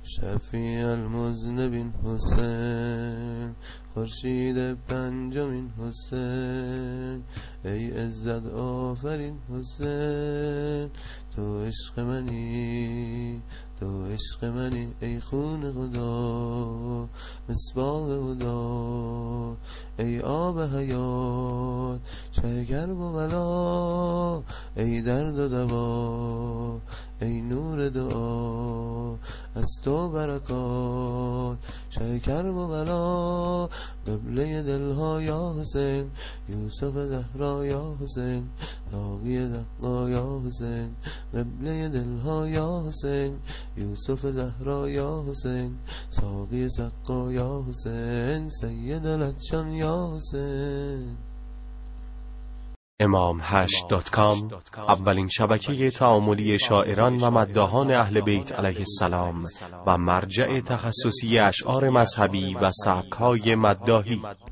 شفیع المذنبین حسین، خورشید پنجمین حسین، ای عزت آفرین حسین، تو عشق منی، تو عشق منی، ای خون خدا، مصباح هدا، ای آب حیات، چه گرم و بلا، ای درد و دوا، ای نور دعا، از تو برکات، چه کرم و بلا، قبله دلها یا حسین، یوسف زهرا یا حسین، ساقی زهرا یا حسین، قبله دلها یا حسین، یوسف زهرا یا حسین، ساقی زهرا یا حسین، سید العطشان یا حسین. imam8.com اولین شبکه تعاملی شاعران و مداحان اهل بیت علیه السلام و مرجع تخصصی اشعار مذهبی و سبک‌های مداحی.